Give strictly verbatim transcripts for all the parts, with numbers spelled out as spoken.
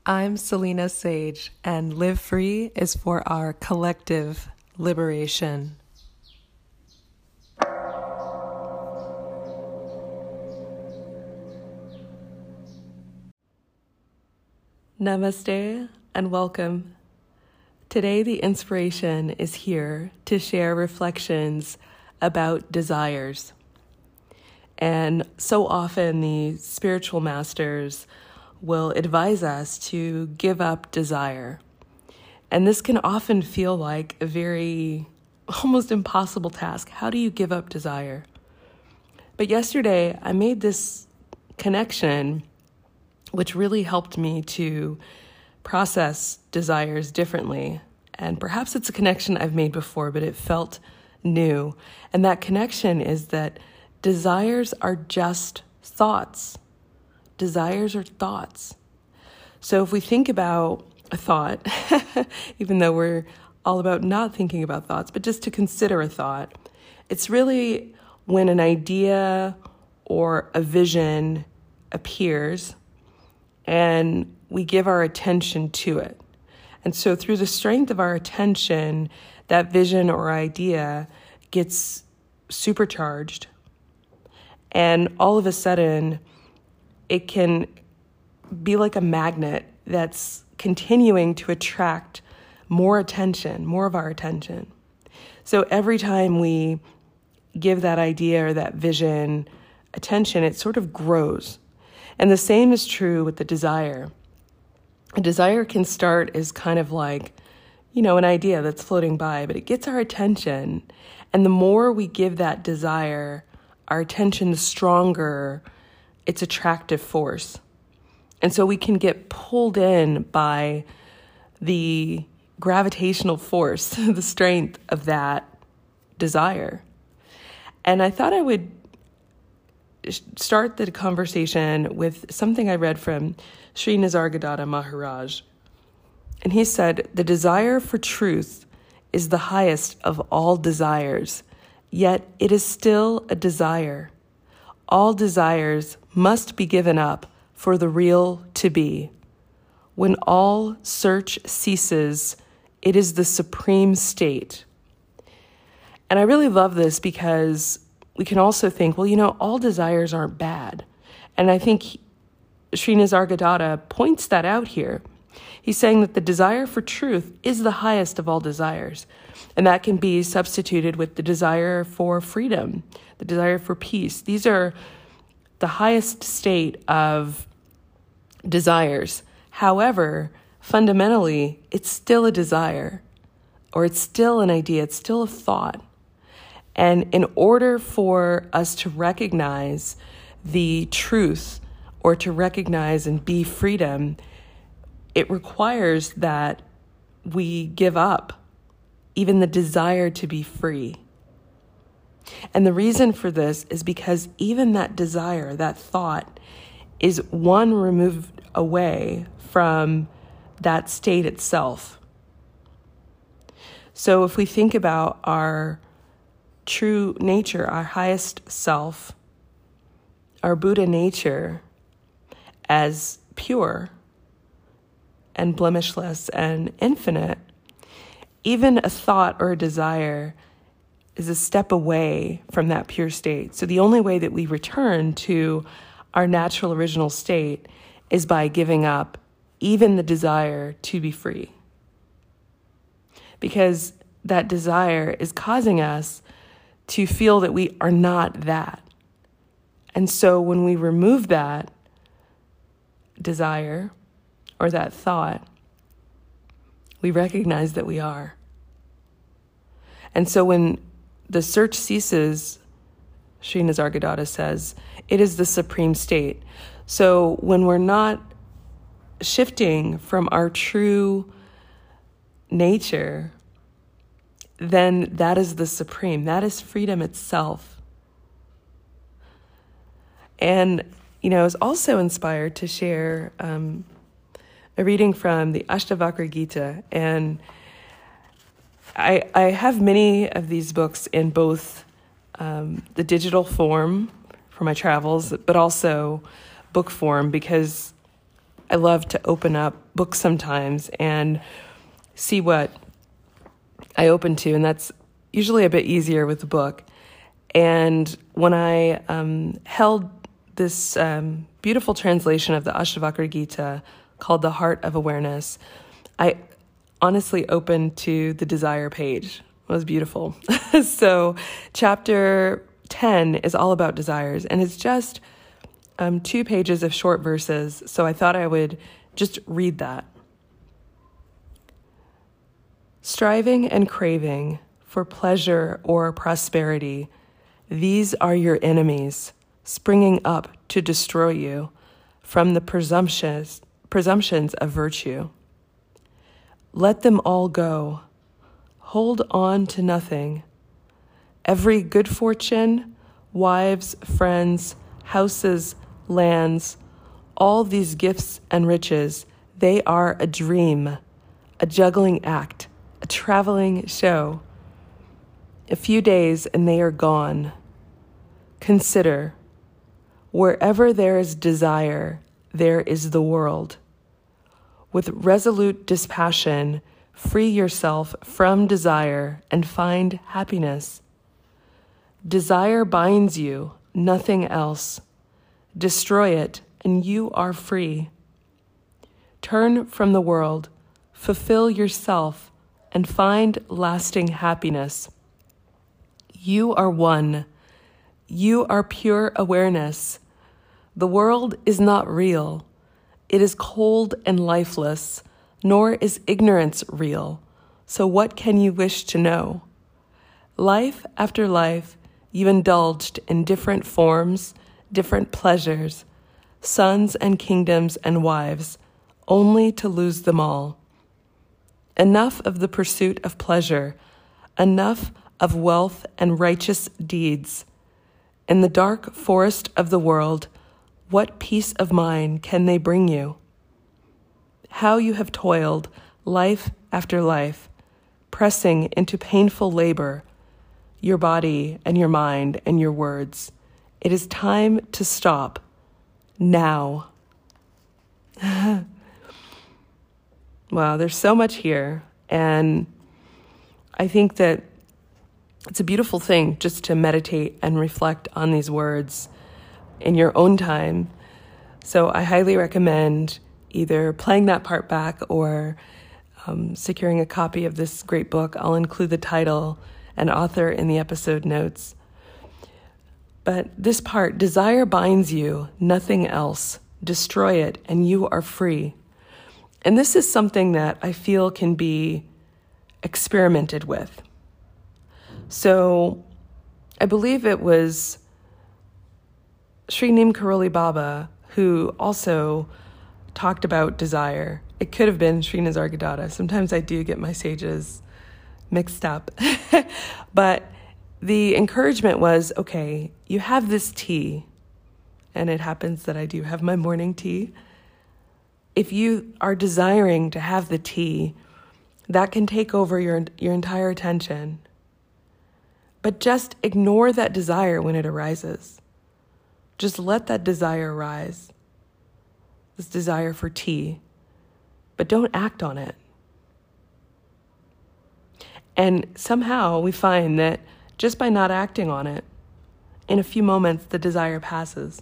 I'm Selena Sage, and Live Free is for our collective liberation. Namaste and welcome. Today, the inspiration is here to share reflections about desires. And so often, the spiritual masters will advise us to give up desire. And this can often feel like a very almost impossible task. How do you give up desire? But yesterday I made this connection, which really helped me to process desires differently. And perhaps it's a connection I've made before, but it felt new. And that connection is that desires are just thoughts. Desires are thoughts. So if we think about a thought, even though we're all about not thinking about thoughts, but just to consider a thought, it's really when an idea or a vision appears and we give our attention to it. And so through the strength of our attention, that vision or idea gets supercharged. And all of a sudden, it can be like a magnet that's continuing to attract more attention, more of our attention. So every time we give that idea or that vision attention, it sort of grows. And the same is true with the desire. A desire can start as kind of like, you know, an idea that's floating by, but it gets our attention. And the more we give that desire our attention, the stronger its attractive force. And so we can get pulled in by the gravitational force, the strength of that desire. And I thought I would start the conversation with something I read from Sri Nisargadatta Maharaj. And he said, "The desire for truth is the highest of all desires, yet it is still a desire. All desires must be given up for the real to be. When all search ceases, it is the supreme state." And I really love this because we can also think, well, you know, all desires aren't bad. And I think Sri Nisargadatta points that out here. He's saying that the desire for truth is the highest of all desires. And that can be substituted with the desire for freedom, the desire for peace. These are the highest state of desires. However, fundamentally, it's still a desire, or it's still an idea, it's still a thought. And in order for us to recognize the truth or to recognize and be freedom, it requires that we give up even the desire to be free. And the reason for this is because even that desire, that thought, is one removed away from that state itself. So if we think about our true nature, our highest self, our Buddha nature as pure and blemishless and infinite, even a thought or a desire is a step away from that pure state. So the only way that we return to our natural original state is by giving up even the desire to be free. Because that desire is causing us to feel that we are not that. And so when we remove that desire or that thought, we recognize that we are. And so when the search ceases, Sri Nisargadatta says, it is the supreme state. So when we're not shifting from our true nature, then that is the supreme. That is freedom itself. And, you know, I was also inspired to share um, a reading from the Ashtavakra Gita. And I, I have many of these books in both um, the digital form for my travels, but also book form, because I love to open up books sometimes and see what I open to, and that's usually a bit easier with the book. And when I um, held this um, beautiful translation of the Ashtavakra Gita called The Heart of Awareness, I honestly opened to the desire page. It was beautiful. So chapter ten is all about desires, and it's just um, two pages of short verses. So I thought I would just read that. Striving and craving for pleasure or prosperity, these are your enemies, springing up to destroy you from the presumptions, presumptions of virtue. Let them all go. Hold on to nothing. Every good fortune, wives, friends, houses, lands, all these gifts and riches, they are a dream, a juggling act, a traveling show. A few days and they are gone. Consider, wherever there is desire, there is the world. With resolute dispassion, free yourself from desire and find happiness. Desire binds you, nothing else. Destroy it, and you are free. Turn from the world, fulfill yourself, and find lasting happiness. You are one. You are pure awareness. The world is not real. It is cold and lifeless, nor is ignorance real. So what can you wish to know? Life after life, you indulged in different forms, different pleasures, sons and kingdoms and wives, only to lose them all. Enough of the pursuit of pleasure, enough of wealth and righteous deeds. In the dark forest of the world, what peace of mind can they bring you? How you have toiled life after life, pressing into painful labor, your body and your mind and your words. It is time to stop now. Wow, there's so much here. And I think that it's a beautiful thing just to meditate and reflect on these words in your own time. So I highly recommend either playing that part back or um, securing a copy of this great book. I'll include the title and author in the episode notes. But this part, desire binds you, nothing else. Destroy it, and you are free. And this is something that I feel can be experimented with. So I believe it was Sri Neem Karoli Baba who also talked about desire. It could have been Sri Nisargadatta. Sometimes I do get my sages mixed up. But the encouragement was, okay, you have this tea, and it happens that I do have my morning tea. If you are desiring to have the tea, that can take over your your entire attention. But just ignore that desire when it arises. Just let that desire arise, this desire for tea, but don't act on it. And somehow we find that just by not acting on it, in a few moments, the desire passes.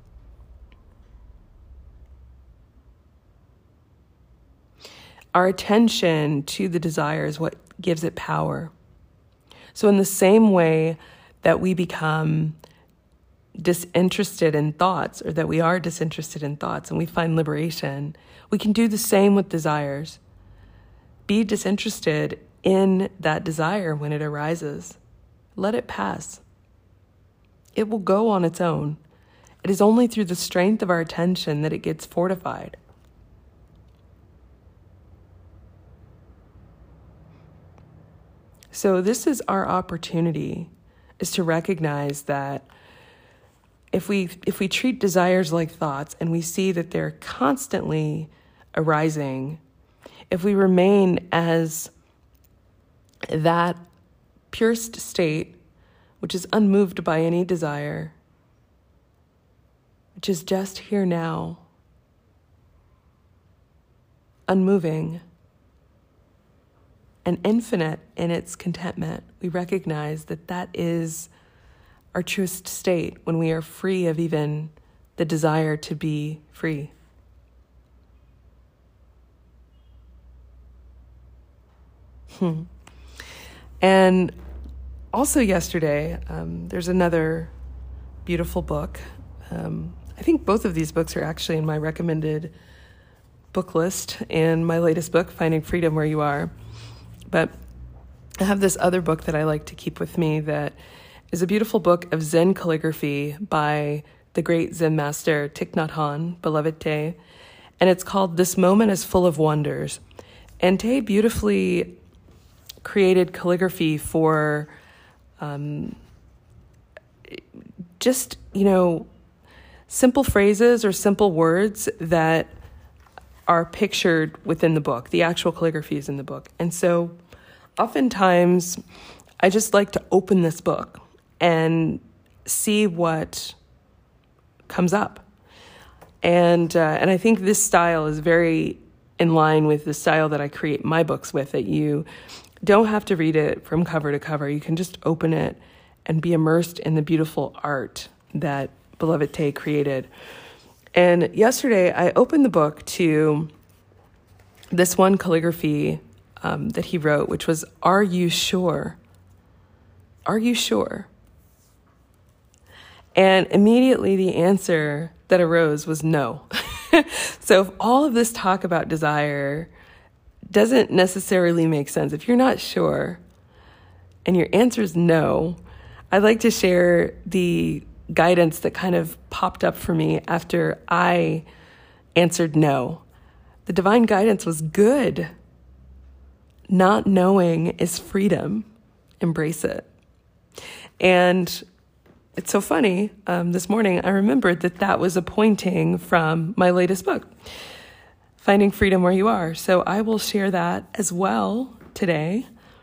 Our attention to the desire is what gives it power. So in the same way that we become disinterested in thoughts, or that we are disinterested in thoughts and we find liberation, we can do the same with desires. Be disinterested in that desire when it arises. Let it pass. It will go on its own. It is only through the strength of our attention that it gets fortified. So this is our opportunity, is to recognize that if we if we treat desires like thoughts and we see that they're constantly arising, if we remain as that purest state, which is unmoved by any desire, which is just here now, unmoving and infinite in its contentment, we recognize that that is our truest state when we are free of even the desire to be free. Hmm. And also yesterday, um, there's another beautiful book. Um, I think both of these books are actually in my recommended book list and my latest book, Finding Freedom Where You Are. But I have this other book that I like to keep with me that is a beautiful book of Zen calligraphy by the great Zen master Thich Nhat Hanh, beloved Te. And it's called This Moment is Full of Wonders. And Te beautifully created calligraphy for um, just, you know, simple phrases or simple words that are pictured within the book. The actual calligraphy is in the book. And so oftentimes I just like to open this book and see what comes up. And uh, and I think this style is very in line with the style that I create my books with, that you don't have to read it from cover to cover. You can just open it and be immersed in the beautiful art that beloved Te created. And yesterday I opened the book to this one calligraphy um, that he wrote, which was, "Are you sure? Are you sure?" And immediately the answer that arose was no. So if all of this talk about desire doesn't necessarily make sense, if you're not sure and your answer is no, I'd like to share the guidance that kind of popped up for me after I answered no. The divine guidance was good. Not knowing is freedom. Embrace it. And it's so funny. Um, this morning, I remembered that that was a pointing from my latest book, Finding Freedom Where You Are. So I will share that as well today.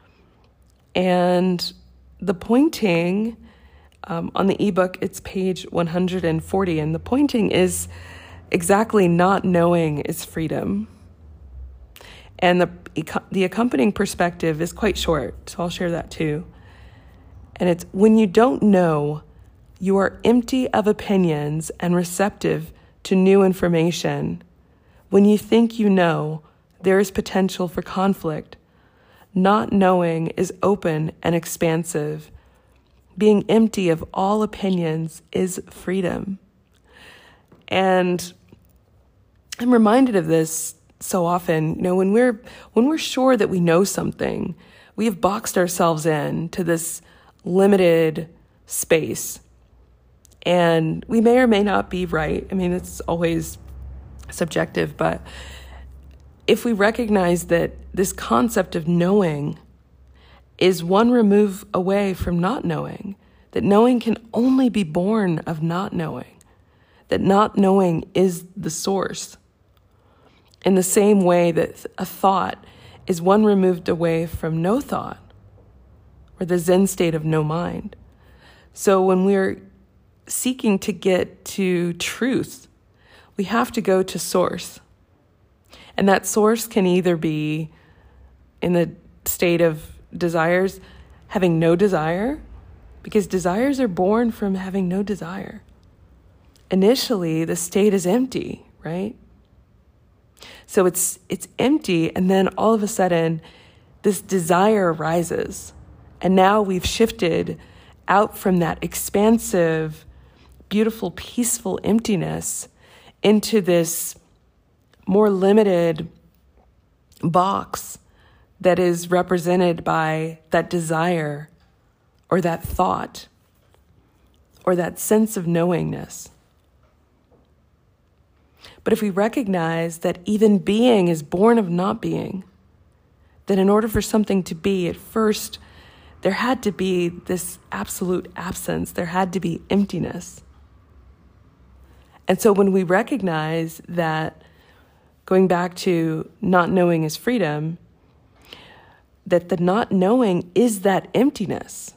And the pointing um, on the ebook, it's page one hundred forty. And the pointing is exactly not knowing is freedom. And the, the accompanying perspective is quite short. So I'll share that too. And it's, when you don't know, you are empty of opinions and receptive to new information. When you think you know, there is potential for conflict. Not knowing is open and expansive. Being empty of all opinions is freedom. And I'm reminded of this so often. You know, when we're when we're sure that we know something, we have boxed ourselves in to this limited space. And we may or may not be right. I mean, it's always subjective, but if we recognize that this concept of knowing is one remove away from not knowing, that knowing can only be born of not knowing, that not knowing is the source, in the same way that a thought is one removed away from no thought, or the Zen state of no mind. So when we're seeking to get to truth, we have to go to source. And that source can either be in the state of desires, having no desire, because desires are born from having no desire. Initially, the state is empty, right? So it's it's empty, and then all of a sudden, this desire arises. And now we've shifted out from that expansive, beautiful, peaceful emptiness into this more limited box that is represented by that desire or that thought or that sense of knowingness. But if we recognize that even being is born of not being, that in order for something to be, at first, there had to be this absolute absence. There had to be emptiness. And so when we recognize that, going back to not knowing is freedom, that the not knowing is that emptiness.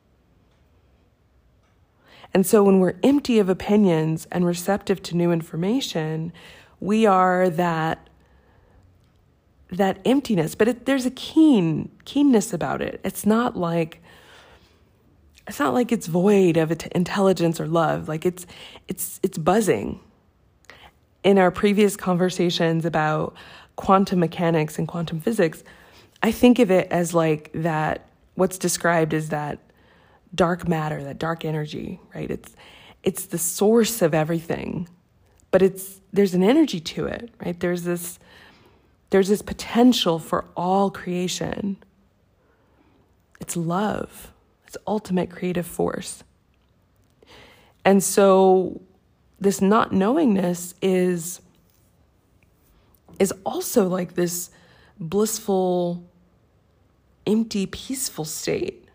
And so when we're empty of opinions and receptive to new information, we are that that emptiness, but it, there's a keen keenness about it. It's not like it's not like it's void of intelligence or love. Like it's it's it's buzzing. In our previous conversations about quantum mechanics and quantum physics, I think of it as like that, what's described as that dark matter, that dark energy, right? It's it's the source of everything, but it's there's an energy to it, right? There's this there's this potential for all creation. It's love. It's ultimate creative force. And so this not knowingness is is also like this blissful, empty, peaceful state.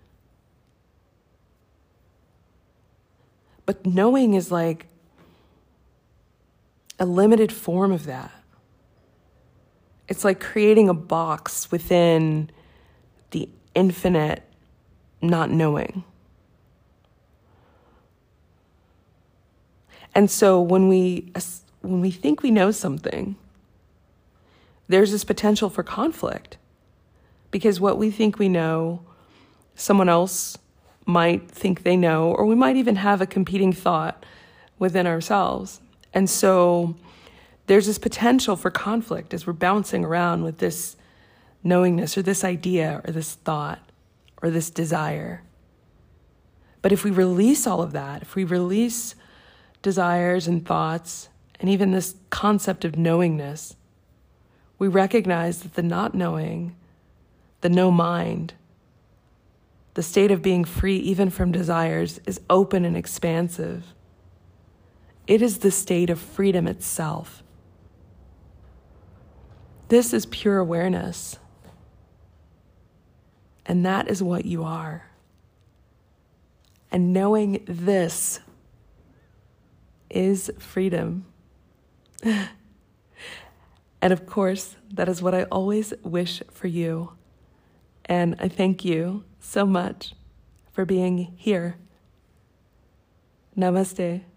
But knowing is like a limited form of that. It's like creating a box within the infinite not knowing. And so when we when we think we know something, there's this potential for conflict, because what we think we know, someone else might think they know, or we might even have a competing thought within ourselves. And so there's this potential for conflict as we're bouncing around with this knowingness or this idea or this thought or this desire. But if we release all of that, if we release desires and thoughts, and even this concept of knowingness, we recognize that the not knowing, the no mind, the state of being free even from desires is open and expansive. It is the state of freedom itself. This is pure awareness. And that is what you are. And knowing this is freedom. And of course, that is what I always wish for you. And I thank you so much for being here. Namaste.